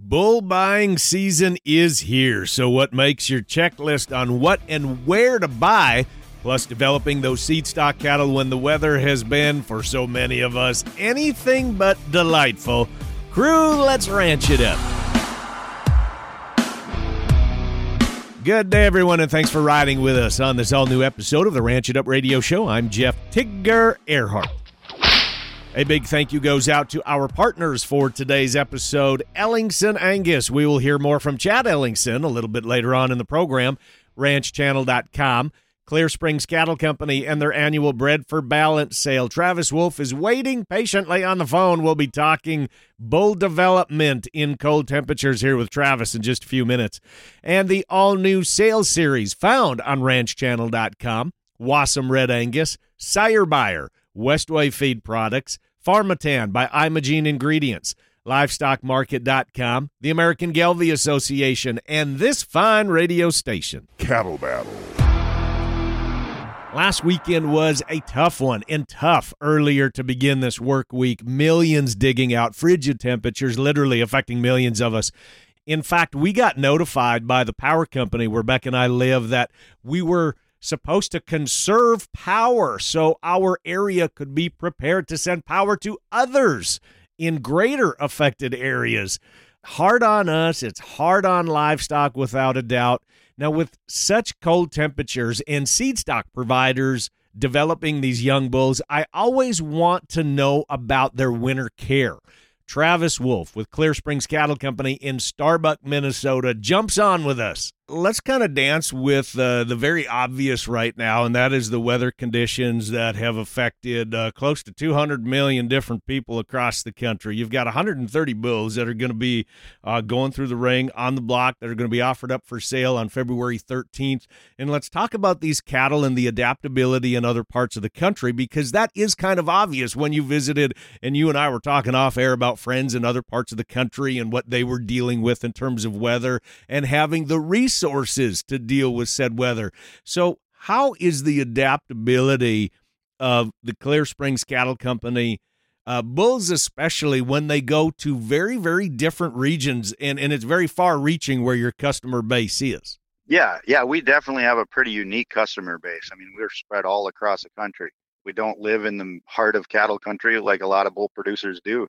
Bull buying season is here, so what makes your checklist on what and where to buy, plus developing those seed stock cattle when the weather has been, for so many of us, anything but delightful? Crew, let's ranch it up. Good day, everyone, and thanks for riding with us on this all-new episode of the Ranch It Up Radio Show. I'm Jeff Tigger Earhart. A big thank you goes out to our partners for today's episode, Ellingson Angus. We will hear more from Chad Ellingson a little bit later on in the program, ranchchannel.com. Clear Springs Cattle Company and their annual Bred for Balance sale. Travis Wolf is waiting patiently on the phone. We'll be talking bull development in cold temperatures here with Travis in just a few minutes. And the all-new sales series found on ranchchannel.com. Wassom Red Angus, Sire Buyer, Westway Feed Products, Pharmatan by Imogene Ingredients, LivestockMarket.com, the American Gelbvieh Association, and this fine radio station. Cattle Battle. Last weekend was a tough one, and tough earlier to begin this work week. Millions digging out, frigid temperatures literally affecting millions of us. In fact, we got notified by the power company where Beck and I live that we were supposed to conserve power so our area could be prepared to send power to others in greater affected areas. Hard on us. It's hard on livestock without a doubt. Now, with such cold temperatures and seed stock providers developing these young bulls, I always want to know about their winter care. Travis Wolf with Clear Springs Cattle Company in Starbuck, Minnesota, jumps on with us. Let's kind of dance with the very obvious right now, and that is the weather conditions that have affected close to 200 million different people across the country. You've got 130 bulls that are going to be going through the ring on the block that are going to be offered up for sale on February 13th. And let's talk about these cattle and the adaptability in other parts of the country, because that is kind of obvious when you visited, and you and I were talking off air about friends in other parts of the country and what they were dealing with in terms of weather and having the resources to deal with said weather. So how is the adaptability of the Clear Springs Cattle Company, bulls especially, when they go to very, very different regions and it's very far-reaching where your customer base is? Yeah, we definitely have a pretty unique customer base. I mean, we're spread all across the country. We don't live in the heart of cattle country like a lot of bull producers do.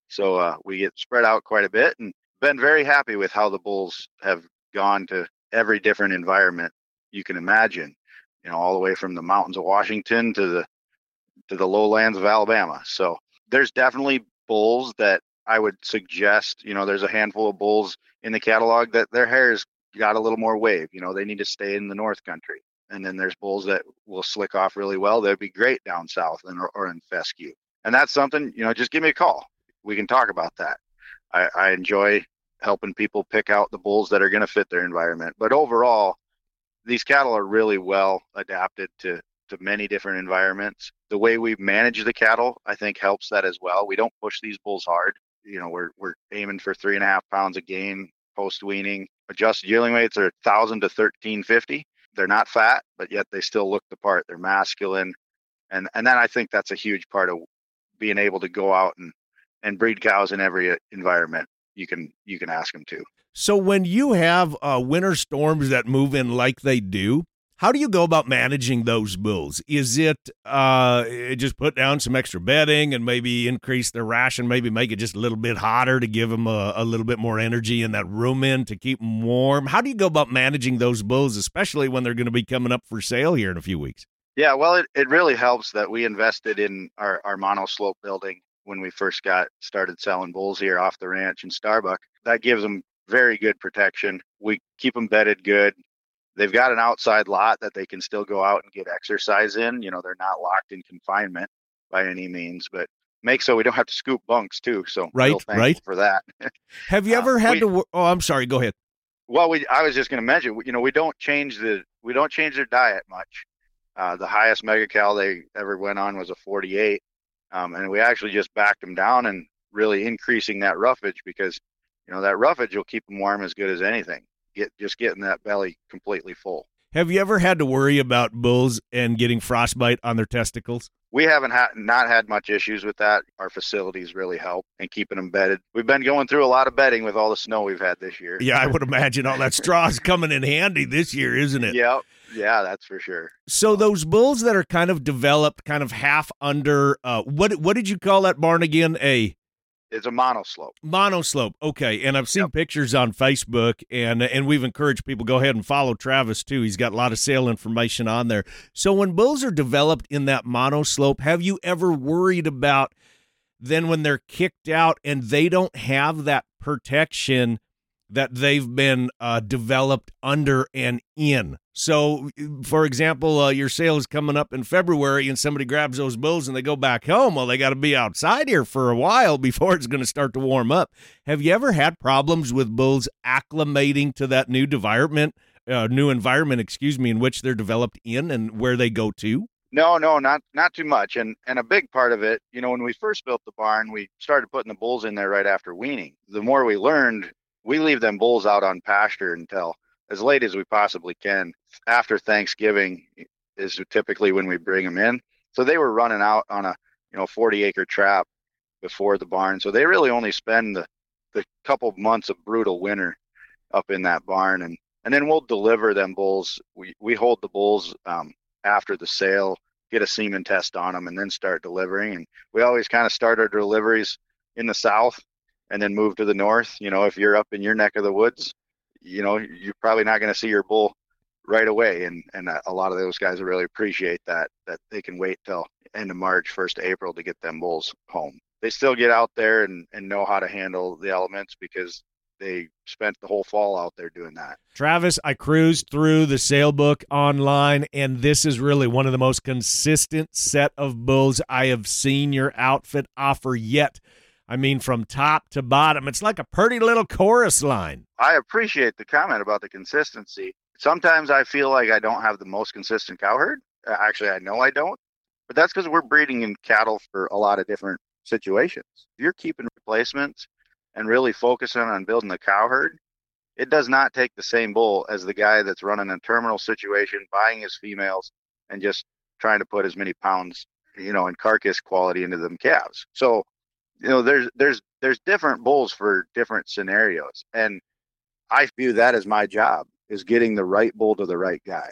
So we get spread out quite a bit, and been very happy with how the bulls have gone to every different environment you can imagine, all the way from the mountains of Washington to the lowlands of Alabama. So there's definitely bulls that I would suggest, there's a handful of bulls in the catalog that their hair's got a little more wave, they need to stay in the North Country. And then there's bulls that will slick off really well. They'd be great down south or in fescue. And that's something, just give me a call. We can talk about that. I enjoy helping people pick out the bulls that are going to fit their environment. But overall, these cattle are really well adapted to many different environments. The way we manage the cattle, I think, helps that as well. We don't push these bulls hard. We're aiming for 3.5 pounds of gain post-weaning. Adjusted yearling weights are 1,000 to 1,350. They're not fat, but yet they still look the part. They're masculine. And then I think that's a huge part of being able to go out and breed cows in every environment you can ask them to. So when you have winter storms that move in like they do, how do you go about managing those bulls? Is it just put down some extra bedding and maybe increase their ration, maybe make it just a little bit hotter to give them a little bit more energy in that room to keep them warm? How do you go about managing those bulls, especially when they're going to be coming up for sale here in a few weeks? Yeah, well, it really helps that we invested in our monoslope building when we first started selling bulls here off the ranch in Starbuck. That gives them very good protection. We keep them bedded good. They've got an outside lot that they can still go out and get exercise in. They're not locked in confinement by any means, but make so we don't have to scoop bunks too. So right for that. Have you ever had to? Oh, I'm sorry. Go ahead. Well, I was just going to mention, we don't change their diet much. The highest mega cal they ever went on was a 48. And we actually just backed them down and really increasing that roughage, because, that roughage will keep them warm as good as anything. Getting that belly completely full. Have you ever had to worry about bulls and getting frostbite on their testicles? We haven't not had much issues with that. Our facilities really help in keeping them bedded. We've been going through a lot of bedding with all the snow we've had this year. Yeah, I would imagine all that straw is coming in handy this year, isn't it? Yep. Yeah, that's for sure. So those bulls that are kind of developed, kind of half under, what did you call that barn again? It's a monoslope. Monoslope. Okay. And I've seen pictures on Facebook, and we've encouraged people, go ahead and follow Travis too. He's got a lot of sale information on there. So when bulls are developed in that monoslope, have you ever worried about then when they're kicked out and they don't have that protection that they've been developed under and in? So, for example, your sale is coming up in February and somebody grabs those bulls and they go back home. Well, they got to be outside here for a while before it's going to start to warm up. Have you ever had problems with bulls acclimating to that new environment, in which they're developed in and where they go to? No, not too much. And a big part of it, when we first built the barn, we started putting the bulls in there right after weaning. The more we learned, we leave them bulls out on pasture until as late as we possibly can. After Thanksgiving is typically when we bring them in. So they were running out on a 40-acre trap before the barn. So they really only spend the couple months of brutal winter up in that barn. And then we'll deliver them bulls. We hold the bulls after the sale, get a semen test on them, and then start delivering. And we always kind of start our deliveries in the south and then move to the north. If you're up in your neck of the woods, you're probably not going to see your bull right away. And a lot of those guys really appreciate that they can wait till end of March, 1st of April to get them bulls home. They still get out there and know how to handle the elements because they spent the whole fall out there doing that. Travis, I cruised through the sale book online, and this is really one of the most consistent set of bulls I have seen your outfit offer yet. I mean, from top to bottom, it's like a pretty little chorus line. I appreciate the comment about the consistency. Sometimes I feel like I don't have the most consistent cow herd. Actually, I know I don't, but that's because we're breeding in cattle for a lot of different situations. If you're keeping replacements and really focusing on building the cow herd, it does not take the same bull as the guy that's running a terminal situation, buying his females, and just trying to put as many pounds, in carcass quality into them calves. So, there's different bulls for different scenarios. And I view that as my job, is getting the right bull to the right guy.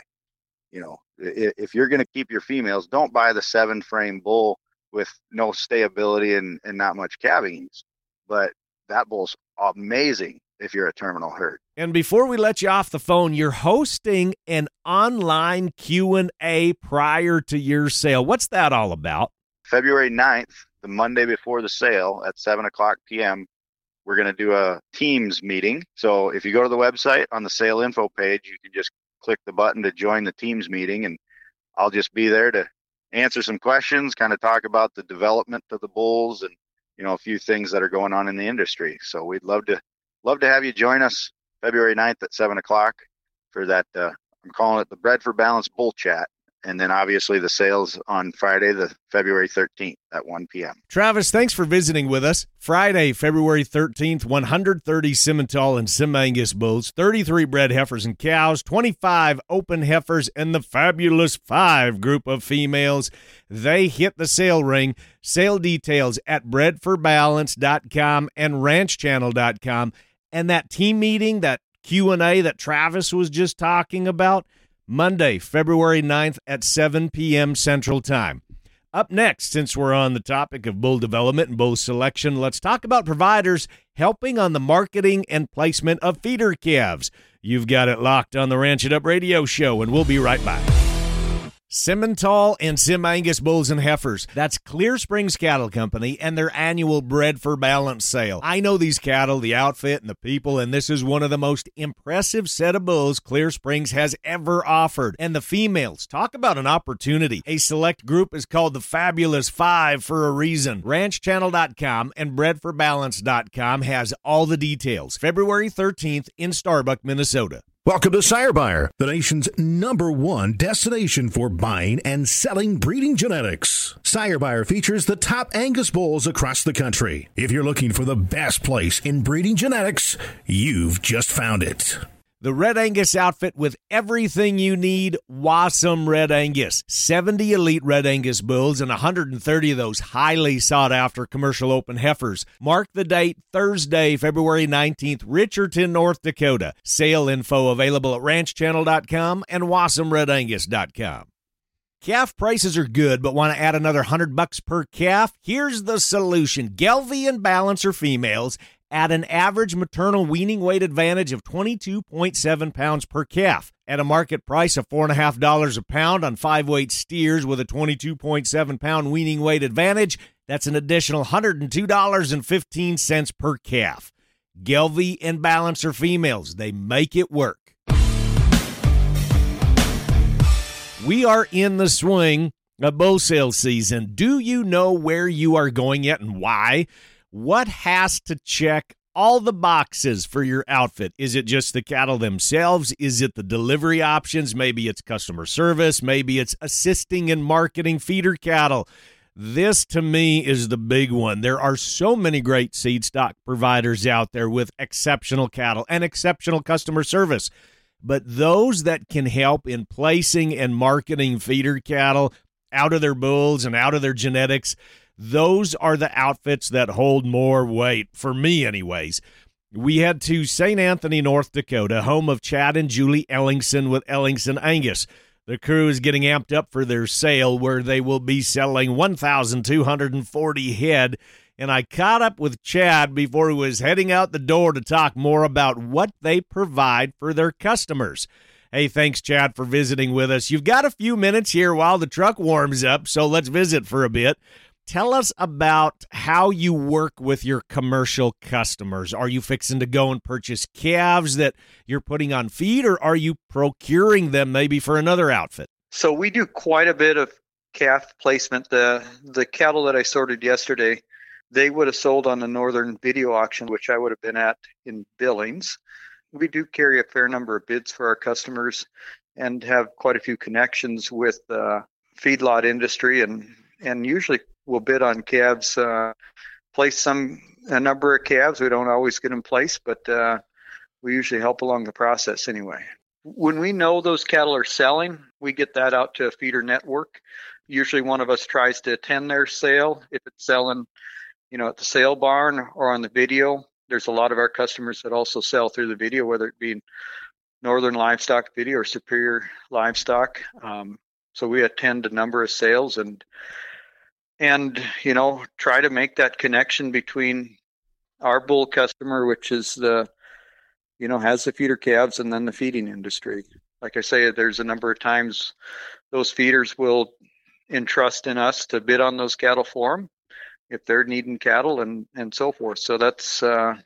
If you're going to keep your females, don't buy the 7-frame bull with no stayability and not much calving. But that bull's amazing if you're a terminal herd. And before we let you off the phone, you're hosting an online Q&A prior to your sale. What's that all about? February 9th, the Monday before the sale at 7:00 p.m., we're going to do a Teams meeting. So if you go to the website on the sale info page, you can just click the button to join the Teams meeting, and I'll just be there to answer some questions, kind of talk about the development of the bulls and, a few things that are going on in the industry. So we'd love to have you join us February 9th at 7:00 for that. I'm calling it the Bred for Balance Bull Chat. And then obviously the sales on Friday, the February 13th at 1 p.m. Travis, thanks for visiting with us. Friday, February 13th, 130 Simmental and Sim Angus bulls, 33 bred heifers and cows, 25 open heifers, and the fabulous 5 group of females. They hit the sale ring. Sale details at bredforbalance.com and ranchchannel.com. And that team meeting, that Q&A that Travis was just talking about, Monday, February 9th at 7 p.m. Central Time. Up next, since we're on the topic of bull development and bull selection, let's talk about providers helping on the marketing and placement of feeder calves. You've got it locked on the Ranch It Up radio show, and we'll be right back. Simmental and Sim Angus bulls and heifers. That's Clear Springs Cattle Company and their annual Bred for Balance sale. I know these cattle, the outfit, and the people, and this is one of the most impressive set of bulls Clear Springs has ever offered. And the females, talk about an opportunity. A select group is called the Fabulous 5 for a reason. RanchChannel.com and BredForBalance.com has all the details. February 13th in Starbuck, Minnesota. Welcome to Sire Buyer, the nation's #1 destination for buying and selling breeding genetics. Sire Buyer features the top Angus bulls across the country. If you're looking for the best place in breeding genetics, you've just found it. The Red Angus outfit with everything you need, Wasm Red Angus. 70 elite Red Angus bulls and 130 of those highly sought-after commercial open heifers. Mark the date, Thursday, February 19th, Richardson, North Dakota. Sale info available at ranchchannel.com and wasmredangus.com. Calf prices are good, but want to add another $100 per calf? Here's the solution. Gelbvieh and Balancer females at an average maternal weaning weight advantage of 22.7 pounds per calf. At a market price of $4.50 a pound on 5-weight steers with a 22.7 pound weaning weight advantage, that's an additional $102.15 per calf. Gelbvieh and Balancer females, they make it work. We are in the swing of bull sale season. Do you know where you are going yet and why? What has to check all the boxes for your outfit? Is it just the cattle themselves? Is it the delivery options? Maybe it's customer service. Maybe it's assisting in marketing feeder cattle. This, to me, is the big one. There are so many great seed stock providers out there with exceptional cattle and exceptional customer service. But those that can help in placing and marketing feeder cattle out of their bulls and out of their genetics, those are the outfits that hold more weight, for me anyways. We head to St. Anthony, North Dakota, home of Chad and Julie Ellingson with Ellingson Angus. The crew is getting amped up for their sale where they will be selling 1,240 head. And I caught up with Chad before he was heading out the door to talk more about what they provide for their customers. Hey, thanks, Chad, for visiting with us. You've got a few minutes here while the truck warms up, so let's visit for a bit. Tell us about how you work with your commercial customers. Are you fixing to go and purchase calves that you're putting on feed, or are you procuring them maybe for another outfit? So we do quite a bit of calf placement. The cattle that I sorted yesterday, they would have sold on the Northern Video Auction, which I would have been at in Billings. We do carry a fair number of bids for our customers and have quite a few connections with the feedlot industry, and usually we'll bid on calves, place a number of calves. We don't always get them placed, but we usually help along the process anyway. When we know those cattle are selling, we get that out to a feeder network. Usually one of us tries to attend their sale. If it's selling, at the sale barn or on the video, there's a lot of our customers that also sell through the video, whether it be Northern Livestock Video or Superior Livestock. So we attend a number of sales and try to make that connection between our bull customer, which is has the feeder calves, and then the feeding industry. Like I say, there's a number of times those feeders will entrust in us to bid on those cattle for them if they're needing cattle and so forth. So that's,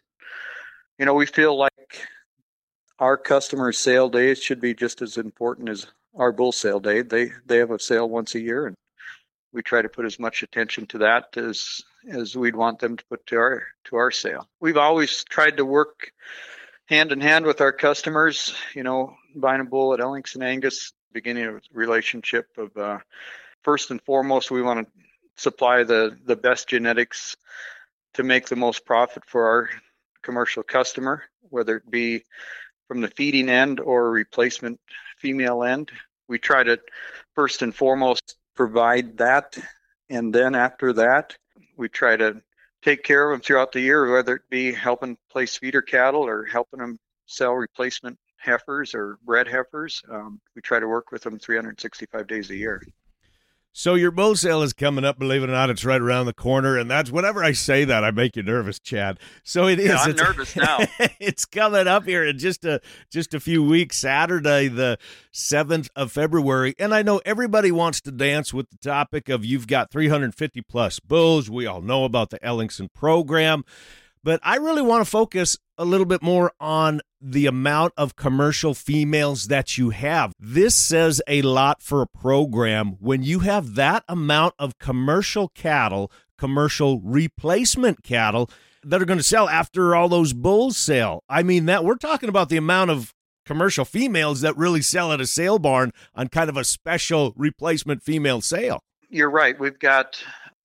we feel like our customer sale days should be just as important as our bull sale day. They have a sale once a year, and we try to put as much attention to that as we'd want them to put to our sale. We've always tried to work hand in hand with our customers, buying a bull at Ellingson Angus, beginning a relationship of first and foremost, we want to supply the best genetics to make the most profit for our commercial customer, whether it be from the feeding end or replacement female end. We try to first and foremost provide that, and then after that we try to take care of them throughout the year, whether it be helping place feeder cattle or helping them sell replacement heifers or bred heifers. We try to work with them 365 days a year. So your bull sale is coming up, believe it or not. It's right around the corner, and that's whenever I say that, I make you nervous, Chad. So it is. Yeah, I'm nervous now. It's coming up here in just a few weeks, Saturday, the 7th of February. And I know everybody wants to dance with the topic of you've got 350-plus bulls. We all know about the Ellingson program. But I really want to focus a little bit more on the amount of commercial females that you have. This says a lot for a program when you have that amount of commercial cattle, commercial replacement cattle that are going to sell after all those bulls sell. I mean, that we're talking about the amount of commercial females that really sell at a sale barn on kind of a special replacement female sale. You're right. We've got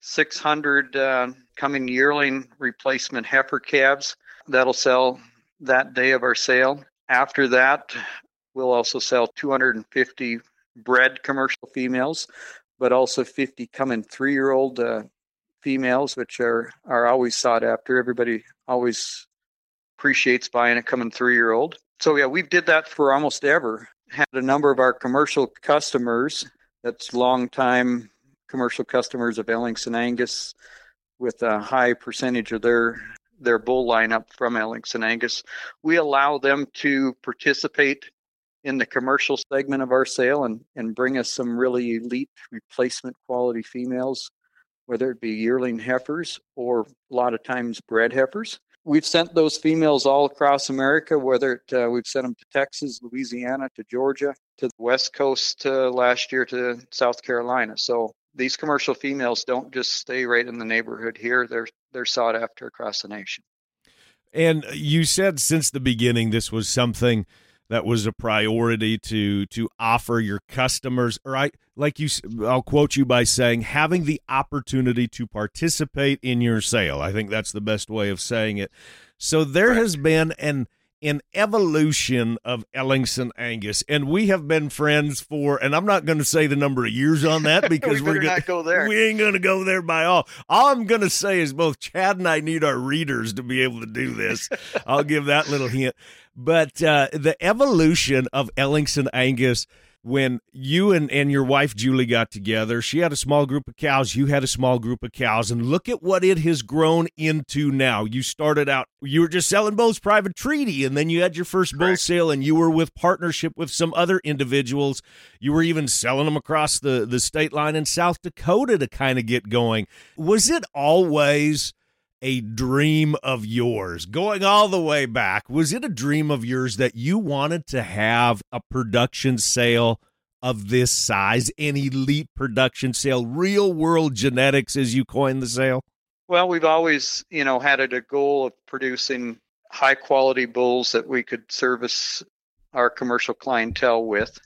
600 coming yearling replacement heifer calves that'll sell that day of our sale. After that, we'll also sell 250 bred commercial females, but also 50 coming 3-year-old females, which are always sought after. Everybody always appreciates buying a coming 3-year-old. So yeah, we did that for almost ever. Had a number of our commercial customers, that's longtime commercial customers of Ellingson Angus, with a high percentage of their bull lineup from Ellingson Angus. We allow them to participate in the commercial segment of our sale and bring us some really elite replacement quality females, whether it be yearling heifers or a lot of times bred heifers. We've sent those females all across America, whether we've sent them to Texas, Louisiana, to Georgia, to the West Coast last year, to South Carolina. So these commercial females don't just stay right in the neighborhood here. They're sought after across the nation. And you said since the beginning this was something that was a priority to offer your customers, right? I'll quote you by saying, having the opportunity to participate in your sale. I think that's the best way of saying it. So there has been an evolution of Ellingson Angus, and we have been friends for, and I'm not going to say the number of years on that because we ain't going to go there by all. All I'm going to say is both Chad and I need our readers to be able to do this. I'll give that little hint. But the evolution of Ellingson Angus, when you and your wife Julie got together, she had a small group of cows, you had a small group of cows, and look at what it has grown into now. You started out, you were just selling bulls private treaty, and then you had your first bull sale, and you were with partnership with some other individuals. You were even selling them across the state line in South Dakota to kind of get going. Was it always a dream of yours, going all the way back? Was it a dream of yours that you wanted to have a production sale of this size, an elite production sale, real world genetics, as you coined the sale? Well, we've always, had a goal of producing high quality bulls that we could service our commercial clientele with.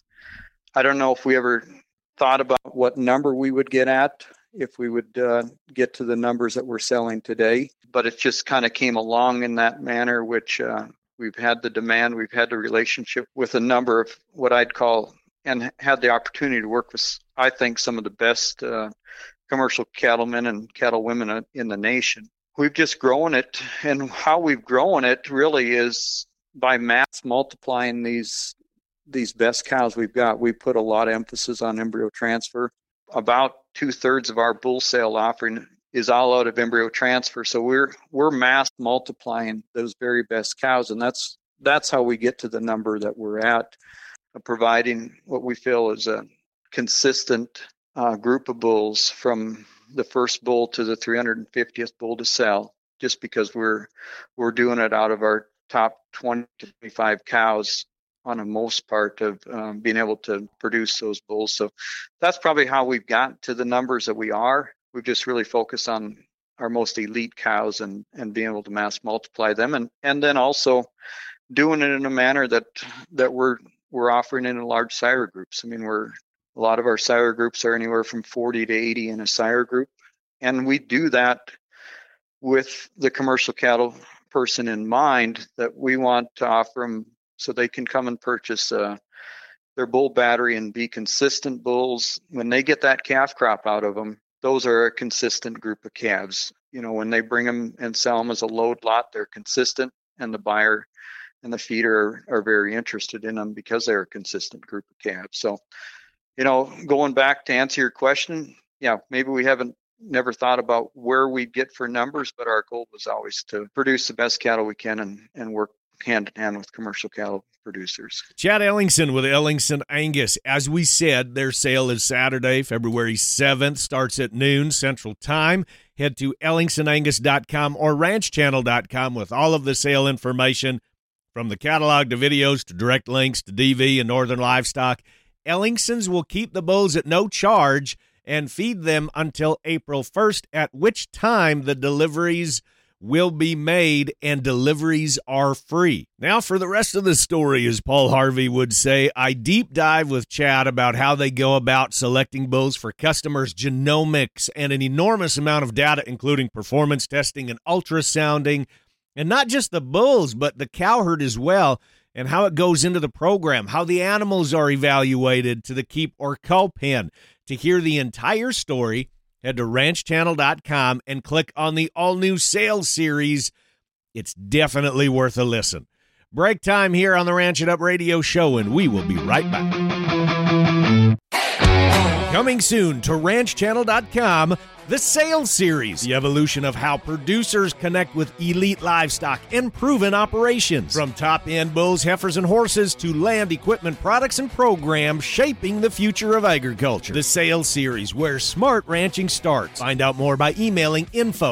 I don't know if we ever thought about what number we would get at, if we would get to the numbers that we're selling today. But it just kind of came along in that manner, which we've had the demand, we've had the relationship with a number of what I'd call, and had the opportunity to work with, I think, some of the best commercial cattlemen and cattlewomen in the nation. We've just grown it, and how we've grown it really is by mass multiplying these best cows we've got. We put a lot of emphasis on embryo transfer. About 2/3 of our bull sale offering is all out of embryo transfer. So we're mass multiplying those very best cows, and that's how we get to the number that we're at, providing what we feel is a consistent group of bulls from the first bull to the 350th bull to sell, just because we're doing it out of our top 20 to 25 cows on a most part of being able to produce those bulls. So that's probably how we've gotten to the numbers that we are. We've just really focused on our most elite cows and being able to mass multiply them, and then also doing it in a manner that we're offering in large sire groups. I mean, a lot of our sire groups are anywhere from 40 to 80 in a sire group, and we do that with the commercial cattle person in mind, that we want to offer them so they can come and purchase their bull battery and be consistent bulls. When they get that calf crop out of them, those are a consistent group of calves. When they bring them and sell them as a load lot, they're consistent, and the buyer and the feeder are very interested in them because they're a consistent group of calves. So, going back to answer your question, yeah, maybe we never thought about where we'd get for numbers, but our goal was always to produce the best cattle we can and work hand in hand with commercial cattle producers. Chad Ellingson with Ellingson Angus. As we said, their sale is Saturday, February 7th, starts at noon Central Time. Head to ellingsonangus.com or ranchchannel.com with all of the sale information, from the catalog to videos to direct links to DV and Northern Livestock. Ellingson's will keep the bulls at no charge and feed them until April 1st, at which time the deliveries will be made, and deliveries are free. Now for the rest of the story, as Paul Harvey would say, I deep dive with Chad about how they go about selecting bulls for customers' genomics and an enormous amount of data, including performance testing and ultrasounding, and not just the bulls, but the cow herd as well. and how it goes into the program, how the animals are evaluated to the keep or cull pen. To hear the entire story, head to ranchchannel.com and click on the all-new sales series. It's definitely worth a listen. Break time here on the Ranch It Up Radio Show, and we will be right back. Coming soon to ranchchannel.com, the sales series, the evolution of how producers connect with elite livestock and proven operations. From top-end bulls, heifers, and horses to land equipment, products, and programs shaping the future of agriculture. The sales series, where smart ranching starts. Find out more by emailing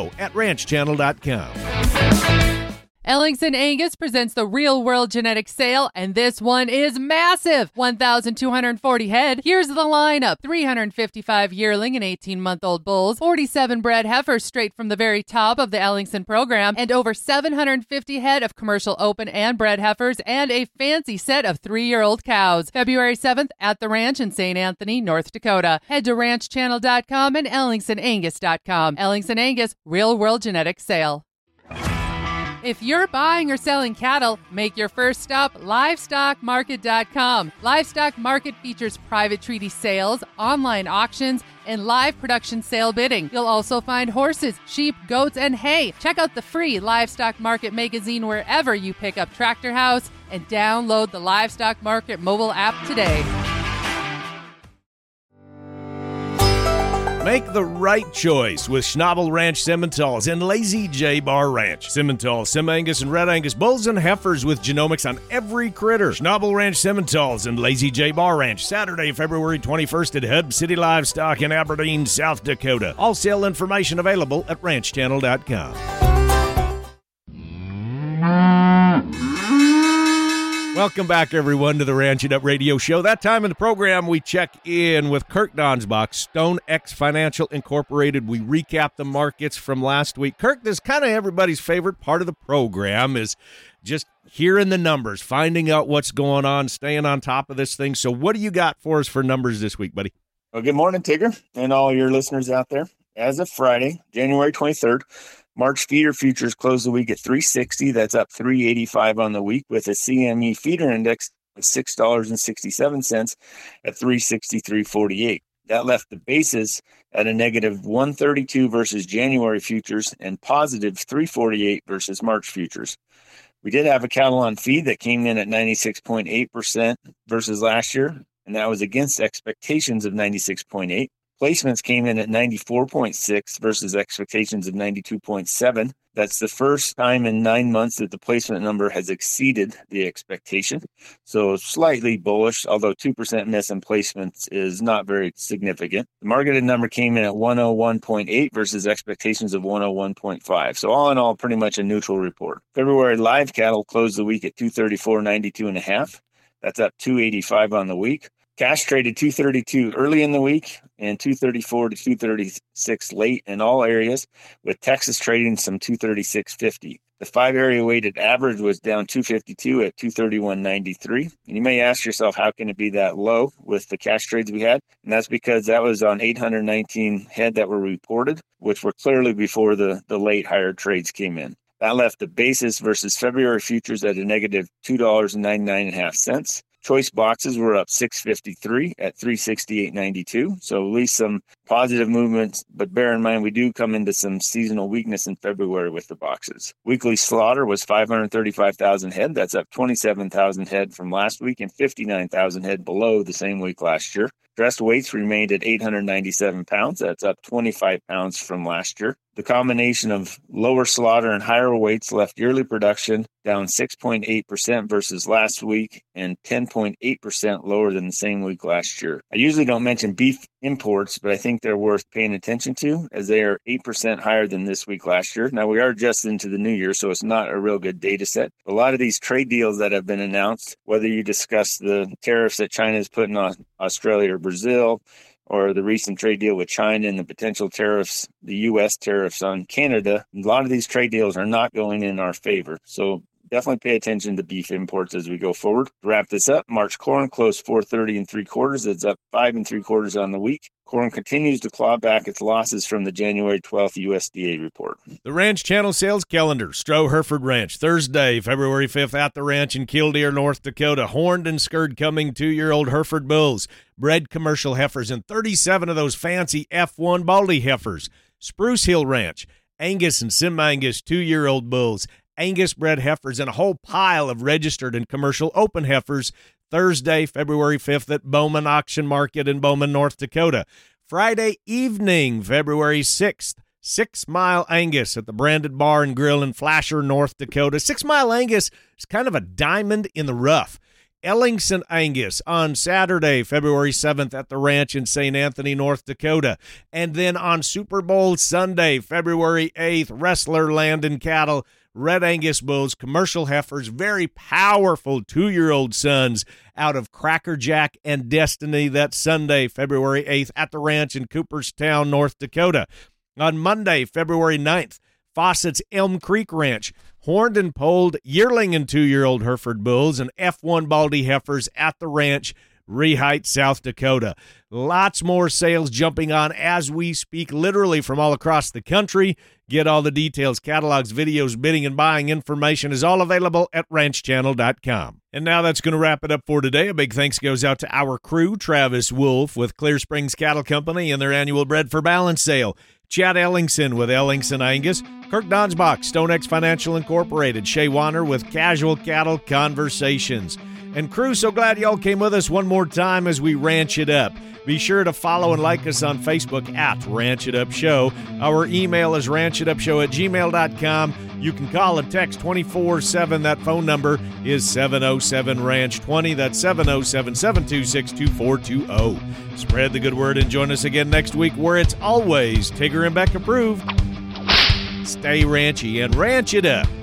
info@ranchchannel.com. Ellingson Angus presents the Real World Genetics Sale, and this one is massive. 1,240 head. Here's the lineup. 355 yearling and 18-month-old bulls, 47 bred heifers straight from the very top of the Ellingson program, and over 750 head of commercial open and bred heifers, and a fancy set of 3-year-old cows. February 7th at the ranch in St. Anthony, North Dakota. Head to ranchchannel.com and ellingsonangus.com. Ellingson Angus Real World Genetics Sale. If you're buying or selling cattle, make your first stop LivestockMarket.com. Livestock Market features private treaty sales, online auctions, and live production sale bidding. You'll also find horses, sheep, goats, and hay. Check out the free Livestock Market magazine wherever you pick up Tractor House, and download the Livestock Market mobile app today. Make the right choice with Schnabel Ranch Simmentals and Lazy J Bar Ranch. Simmental, Sim Angus, and Red Angus bulls and heifers with genomics on every critter. Schnabel Ranch Simmentals and Lazy J Bar Ranch, Saturday, February 21st at Hub City Livestock in Aberdeen, South Dakota. All sale information available at ranchchannel.com. Welcome back, everyone, to the Ranch It Up Radio Show. That time in the program, we check in with Kirk Donsbach, StoneX Financial Incorporated. We recap the markets from last week. Kirk, this is kind of everybody's favorite part of the program, is just hearing the numbers, finding out what's going on, staying on top of this thing. So what do you got for us for numbers this week, buddy? Well, good morning, Tigger, and all your listeners out there. As of Friday, January 23rd, March feeder futures closed the week at 360. That's up 385 on the week, with a CME feeder index of $6.67 at 363.48. That left the basis at a negative 132 versus January futures and positive 348 versus March futures. We did have a cattle on feed that came in at 96.8% versus last year, and that was against expectations of 96.8. Placements came in at 94.6 versus expectations of 92.7. That's the first time in 9 months that the placement number has exceeded the expectation. So slightly bullish, although 2% miss in placements is not very significant. The marketed number came in at 101.8 versus expectations of 101.5. So all in all, pretty much a neutral report. February live cattle closed the week at 234.92.5. That's up 285 on the week. Cash traded 232 early in the week and 234 to 236 late in all areas, with Texas trading some 236.50. The 5-area weighted average was down 252 at 231.93. And you may ask yourself, how can it be that low with the cash trades we had? And that's because that was on 819 head that were reported, which were clearly before the late higher trades came in. That left the basis versus February futures at a negative $2.99.5. Choice boxes were up 653 at 368.92. So at least some positive movements, but bear in mind we do come into some seasonal weakness in February with the boxes. Weekly slaughter was 535,000 head. That's up 27,000 head from last week and 59,000 head below the same week last year. Dressed weights remained at 897 pounds. That's up 25 pounds from last year. The combination of lower slaughter and higher weights left yearly production down 6.8% versus last week and 10.8% lower than the same week last year. I usually don't mention beef imports, but I think they're worth paying attention to, as they are 8% higher than this week last year. Now, we are just into the new year, so it's not a real good data set. A lot of these trade deals that have been announced, whether you discuss the tariffs that China is putting on Australia or Brazil, or the recent trade deal with China and the potential tariffs, the U.S. tariffs on Canada, a lot of these trade deals are not going in our favor. So definitely pay attention to beef imports as we go forward. To wrap this up, March corn closed 430 3/4. It's up 5 3/4 on the week. Corn continues to claw back its losses from the January 12th USDA report. The Ranch Channel sales calendar. Stroh-Hereford Ranch, Thursday, February 5th at the ranch in Killdeer, North Dakota. Horned and scurred coming 2-year-old Hereford bulls. Bred commercial heifers and 37 of those fancy F1 Baldy heifers. Spruce Hill Ranch, Angus and Sim-Angus 2-year-old bulls. Angus-bred heifers and a whole pile of registered and commercial open heifers. Thursday, February 5th at Bowman Auction Market in Bowman, North Dakota. Friday evening, February 6th, 6 Mile Angus at the Branded Bar and Grill in Flasher, North Dakota. 6 Mile Angus is kind of a diamond in the rough. Ellingson Angus on Saturday, February 7th at the ranch in St. Anthony, North Dakota. And then on Super Bowl Sunday, February 8th, Wrestler Landon Cattle, Red Angus bulls, commercial heifers, very powerful 2-year-old sons out of Cracker Jack and Destiny. That's Sunday, February 8th at the ranch in Cooperstown, North Dakota. On Monday, February 9th, Fawcett's Elm Creek Ranch, horned and polled yearling and 2-year-old Hereford bulls and F1 Baldy heifers at the ranch, Rehite, South Dakota. Lots more sales jumping on as we speak, literally from all across the country. Get all the details, catalogs, videos, bidding, and buying information is all available at ranchchannel.com. And now that's going to wrap it up for today. A big thanks goes out to our crew, Travis Wolf with Clear Springs Cattle Company and their annual Bred for Balance sale. Chad Ellingson with Ellingson Angus, Kirk Donsbach, StoneX Financial Incorporated, Shay Wanner with Casual Cattle Conversations. And crew, so glad y'all came with us one more time as we ranch it up. Be sure to follow and like us on Facebook at Ranch It Up Show. Our email is ranchitupshow@gmail.com. You can call and text 24/7. That phone number is 707-RANCH-20. That's 707-726-2420. Spread the good word and join us again next week where it's always Tigger and Beck approved. Stay ranchy and ranch it up.